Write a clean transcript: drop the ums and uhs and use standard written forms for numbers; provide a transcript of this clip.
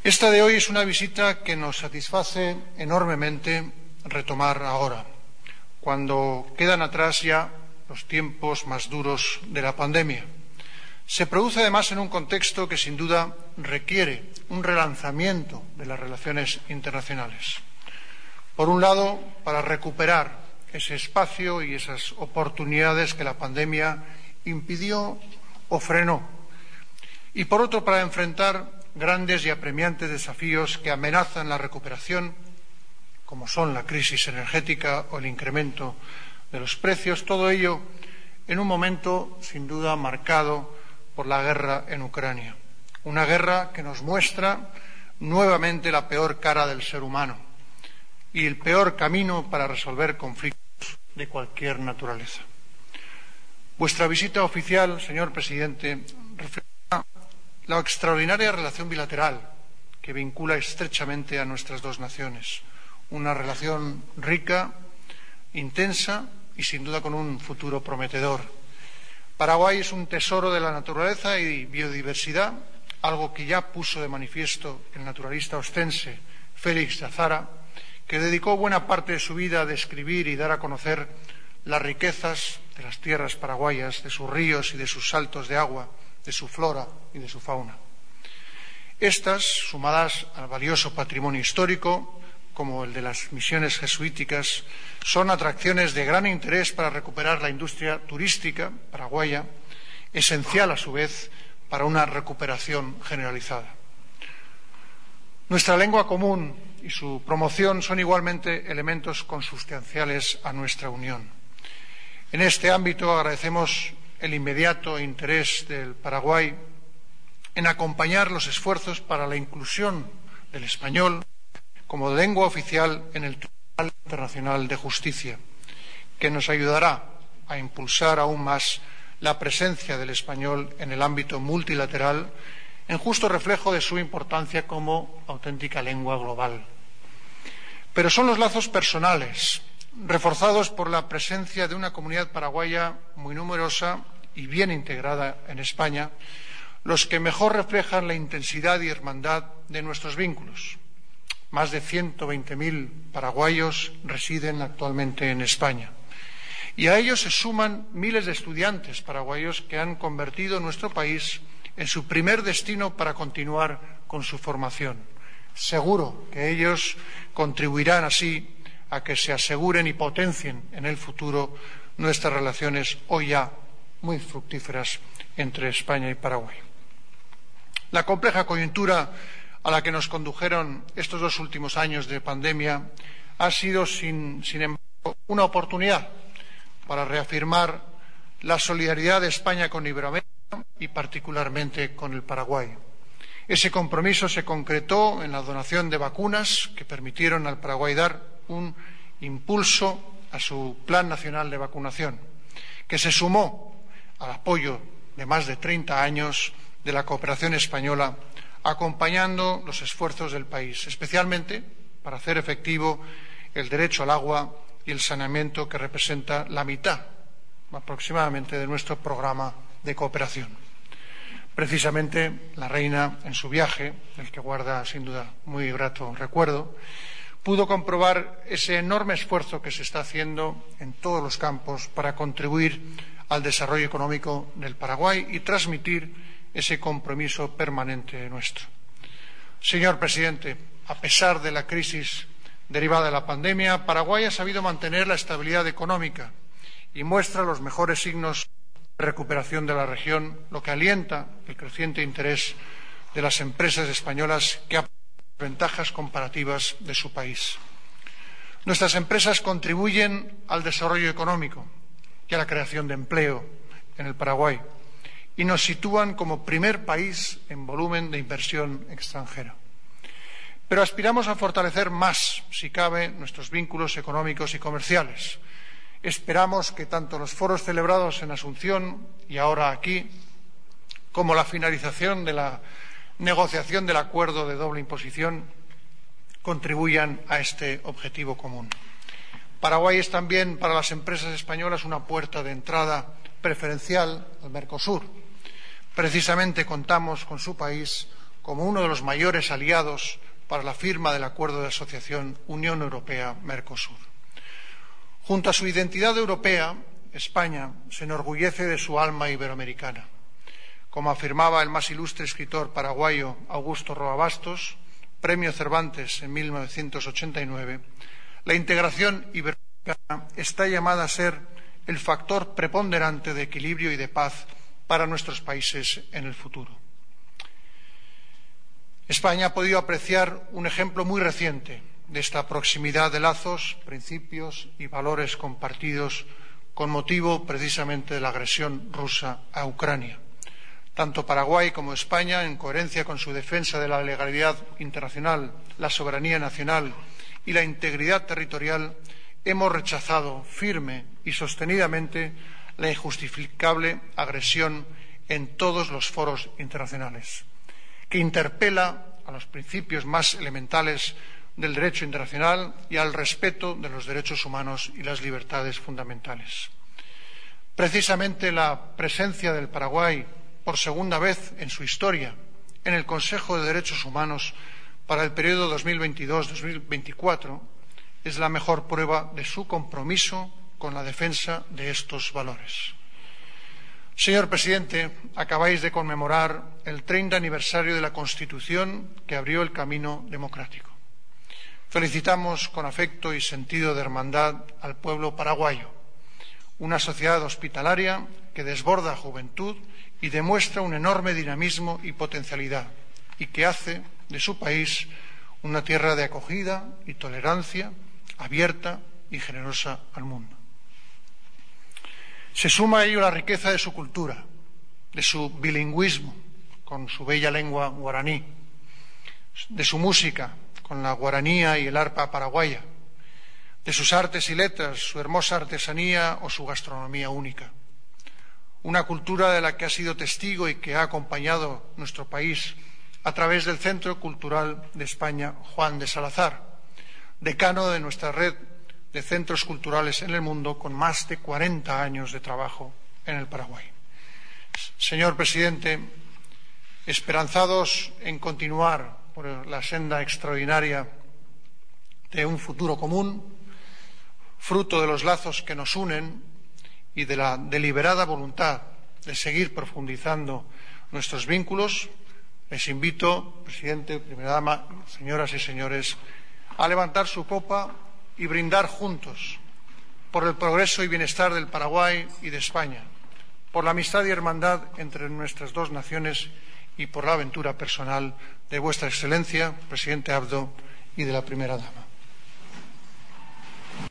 Esta de hoy es una visita que nos satisface enormemente retomar ahora, cuando quedan atrás ya los tiempos más duros de la pandemia. Se produce además en un contexto que sin duda requiere un relanzamiento de las relaciones internacionales. Por un lado, para recuperar ese espacio y esas oportunidades que la pandemia impidió o frenó. Y por otro, para enfrentar grandes y apremiantes desafíos que amenazan la recuperación, como son la crisis energética o el incremento de los precios, todo ello en un momento sin duda marcado por la guerra en Ucrania. Una guerra que nos muestra nuevamente la peor cara del ser humano y el peor camino para resolver conflictos de cualquier naturaleza. Vuestra visita oficial, señor presidente, refleja la extraordinaria relación bilateral que vincula estrechamente a nuestras dos naciones. Una relación rica, intensa y sin duda con un futuro prometedor. Paraguay es un tesoro de la naturaleza y biodiversidad, algo que ya puso de manifiesto el naturalista ostense Félix de Azara, que dedicó buena parte de su vida a describir y dar a conocer las riquezas de las tierras paraguayas, de sus ríos y de sus saltos de agua, de su flora y de su fauna. Estas, sumadas al valioso patrimonio histórico, como el de las misiones jesuíticas, son atracciones de gran interés para recuperar la industria turística paraguaya, esencial a su vez para una recuperación generalizada. Nuestra lengua común y su promoción son igualmente elementos consustanciales a nuestra unión. En este ámbito agradecemos el inmediato interés del Paraguay en acompañar los esfuerzos para la inclusión del español como lengua oficial en el Tribunal Internacional de Justicia, que nos ayudará a impulsar aún más la presencia del español en el ámbito multilateral, en justo reflejo de su importancia como auténtica lengua global. Pero son los lazos personales, reforzados por la presencia de una comunidad paraguaya muy numerosa y bien integrada en España, los que mejor reflejan la intensidad y hermandad de nuestros vínculos. Más de 120.000 paraguayos residen actualmente en España. Y a ellos se suman miles de estudiantes paraguayos que han convertido nuestro país en su primer destino para continuar con su formación. Seguro que ellos contribuirán así a que se aseguren y potencien en el futuro nuestras relaciones hoy ya muy fructíferas entre España y Paraguay. La compleja coyuntura a la que nos condujeron estos dos últimos años de pandemia ha sido, sin embargo, una oportunidad para reafirmar la solidaridad de España con Iberoamérica y particularmente con el Paraguay. Ese compromiso se concretó en la donación de vacunas que permitieron al Paraguay dar un impulso a su Plan Nacional de Vacunación, que se sumó al apoyo de más de 30 años de la cooperación española, acompañando los esfuerzos del país, especialmente para hacer efectivo el derecho al agua y el saneamiento, que representa la mitad aproximadamente de nuestro programa de cooperación. Precisamente la reina, en su viaje, del que guarda sin duda muy grato recuerdo, pudo comprobar ese enorme esfuerzo que se está haciendo en todos los campos para contribuir al desarrollo económico del Paraguay y transmitir ese compromiso permanente nuestro. Señor presidente, a pesar de la crisis derivada de la pandemia, Paraguay ha sabido mantener la estabilidad económica y muestra los mejores signos de recuperación de la región, lo que alienta el creciente interés de las empresas españolas que aportan ventajas comparativas de su país. Nuestras empresas contribuyen al desarrollo económico y a la creación de empleo en el Paraguay y nos sitúan como primer país en volumen de inversión extranjera. Pero aspiramos a fortalecer más, si cabe, nuestros vínculos económicos y comerciales. Esperamos que tanto los foros celebrados en Asunción y ahora aquí, como la finalización de la negociación del acuerdo de doble imposición, contribuyan a este objetivo común. Paraguay es también para las empresas españolas una puerta de entrada preferencial al Mercosur. Precisamente contamos con su país como uno de los mayores aliados para la firma del acuerdo de asociación Unión Europea-Mercosur. Junto a su identidad europea, España se enorgullece de su alma iberoamericana. Como afirmaba el más ilustre escritor paraguayo Augusto Roa Bastos, Premio Cervantes en 1989, la integración iberoamericana está llamada a ser el factor preponderante de equilibrio y de paz para nuestros países en el futuro. España ha podido apreciar un ejemplo muy reciente de esta proximidad de lazos, principios y valores compartidos con motivo precisamente de la agresión rusa a Ucrania. Tanto Paraguay como España, en coherencia con su defensa de la legalidad internacional, la soberanía nacional y la integridad territorial, hemos rechazado firme y sostenidamente la injustificable agresión en todos los foros internacionales, que interpela a los principios más elementales del derecho internacional y al respeto de los derechos humanos y las libertades fundamentales. Precisamente la presencia del Paraguay, por segunda vez en su historia, en el Consejo de Derechos Humanos para el periodo 2022-2024, es la mejor prueba de su compromiso con la defensa de estos valores. Señor presidente, acabáis de conmemorar el 30 aniversario de la Constitución que abrió el camino democrático. Felicitamos con afecto y sentido de hermandad al pueblo paraguayo, una sociedad hospitalaria que desborda juventud y demuestra un enorme dinamismo y potencialidad, y que hace de su país una tierra de acogida y tolerancia, abierta y generosa al mundo. Se suma a ello la riqueza de su cultura, de su bilingüismo, con su bella lengua guaraní, de su música, con la guaranía y el arpa paraguaya, de sus artes y letras, su hermosa artesanía o su gastronomía única. Una cultura de la que ha sido testigo y que ha acompañado nuestro país a través del Centro Cultural de España Juan de Salazar, decano de nuestra red de centros culturales en el mundo, con más de 40 años de trabajo en el Paraguay. Señor presidente, esperanzados en continuar por la senda extraordinaria de un futuro común, fruto de los lazos que nos unen y de la deliberada voluntad de seguir profundizando nuestros vínculos, les invito, presidente, primera dama, señoras y señores, a levantar su copa y brindar juntos por el progreso y bienestar del Paraguay y de España, por la amistad y hermandad entre nuestras dos naciones y por la aventura personal de Vuestra Excelencia, presidente Abdo, y de la primera dama.